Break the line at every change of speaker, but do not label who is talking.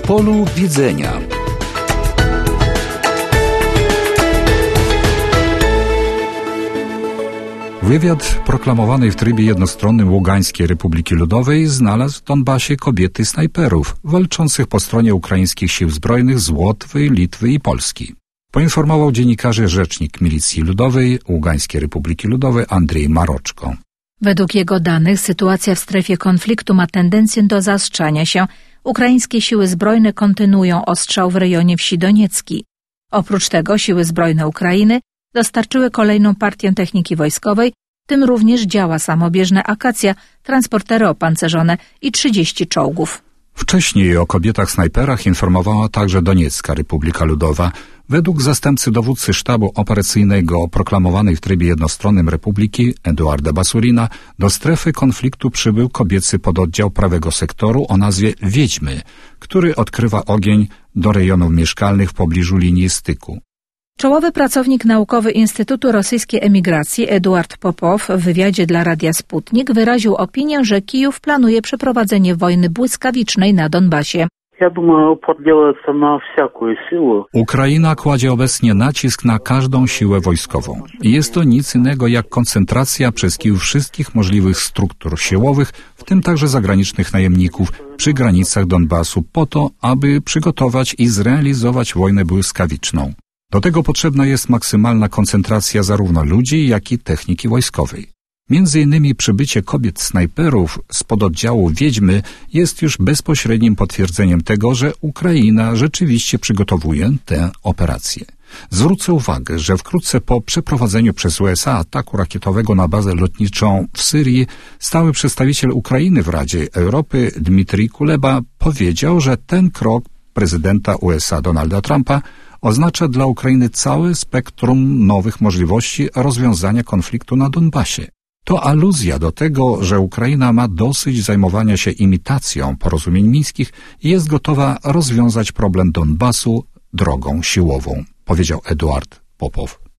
polu widzenia. Wywiad proklamowany w trybie jednostronnym Ługańskiej Republiki Ludowej znalazł w Donbasie kobiety snajperów walczących po stronie ukraińskich sił zbrojnych z Łotwy, Litwy i Polski. Poinformował dziennikarzy rzecznik Milicji Ludowej Ługańskiej Republiki Ludowej Andrzej Maroczko.
Według jego danych sytuacja w strefie konfliktu ma tendencję do zaostrzania się. Ukraińskie siły zbrojne kontynuują ostrzał w rejonie wsi Doniecki. Oprócz tego siły zbrojne Ukrainy dostarczyły kolejną partię techniki wojskowej, w tym również działa samobieżne Akacja, transportery opancerzone i 30 czołgów.
Wcześniej o kobietach snajperach informowała także Doniecka Republika Ludowa. Według zastępcy dowódcy sztabu operacyjnego proklamowanej w trybie jednostronnym Republiki Eduarda Basurina do strefy konfliktu przybył kobiecy pododdział prawego sektoru o nazwie Wiedźmy, który odkrywa ogień do rejonów mieszkalnych w pobliżu linii styku.
Czołowy pracownik naukowy Instytutu Rosyjskiej Emigracji Eduard Popow w wywiadzie dla Radia Sputnik wyraził opinię, że Kijów planuje przeprowadzenie wojny błyskawicznej na Donbasie.
Ukraina kładzie obecnie nacisk na każdą siłę wojskową. Jest to nic innego jak koncentracja przez Kijów wszystkich możliwych struktur siłowych, w tym także zagranicznych najemników, przy granicach Donbasu po to, aby przygotować i zrealizować wojnę błyskawiczną. Do tego potrzebna jest maksymalna koncentracja zarówno ludzi, jak i techniki wojskowej. Między innymi przybycie kobiet snajperów z pododdziału Wiedźmy jest już bezpośrednim potwierdzeniem tego, że Ukraina rzeczywiście przygotowuje tę operację. Zwrócę uwagę, że wkrótce po przeprowadzeniu przez USA ataku rakietowego na bazę lotniczą w Syrii stały przedstawiciel Ukrainy w Radzie Europy Dmitrij Kuleba powiedział, że ten krok prezydenta USA Donalda Trumpa oznacza dla Ukrainy całe spektrum nowych możliwości rozwiązania konfliktu na Donbasie. To aluzja do tego, że Ukraina ma dosyć zajmowania się imitacją porozumień mińskich i jest gotowa rozwiązać problem Donbasu drogą siłową, powiedział Eduard Popow.